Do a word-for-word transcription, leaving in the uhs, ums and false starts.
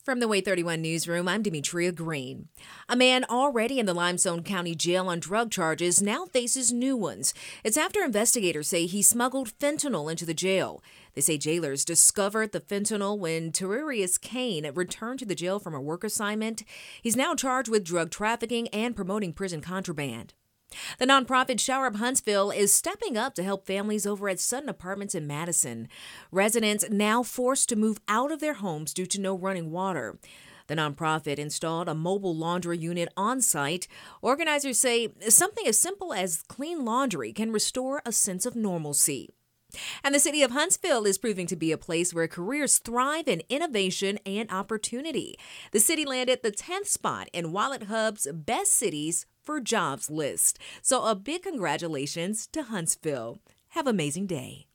From the Way thirty-one newsroom, I'm Demetria Green. A man already in the Limestone County Jail on drug charges now faces new ones. It's after investigators say he smuggled fentanyl into the jail. They say jailers discovered the fentanyl when Terririus Kane returned to the jail from a work assignment. He's now charged with drug trafficking and promoting prison contraband. The nonprofit Shower Up Huntsville is stepping up to help families over at Sutton Apartments in Madison. Residents now forced to move out of their homes due to no running water. The nonprofit installed a mobile laundry unit on site. Organizers say something as simple as clean laundry can restore a sense of normalcy. And the city of Huntsville is proving to be a place where careers thrive in innovation and opportunity. The city landed the tenth spot in Wallet Hub's Best Cities for Jobs list. So a big congratulations to Huntsville. Have an amazing day.